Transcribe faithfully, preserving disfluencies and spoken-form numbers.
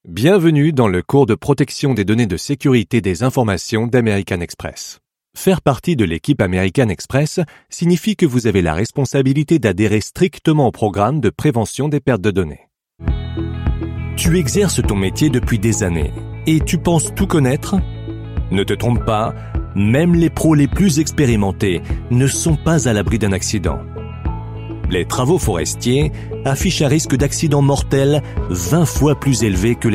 Bienvenue dans le cours de protection des données de sécurité des informations d'American Express. Faire partie de l'équipe American Express signifie que vous avez la responsabilité d'adhérer strictement au programme de prévention des pertes de données. Tu exerces ton métier depuis des années et tu penses tout connaître? Ne te trompe pas, même les pros les plus expérimentés ne sont pas à l'abri d'un accident. Les travaux forestiers affichent un risque d'accident mortel vingt fois plus élevé que les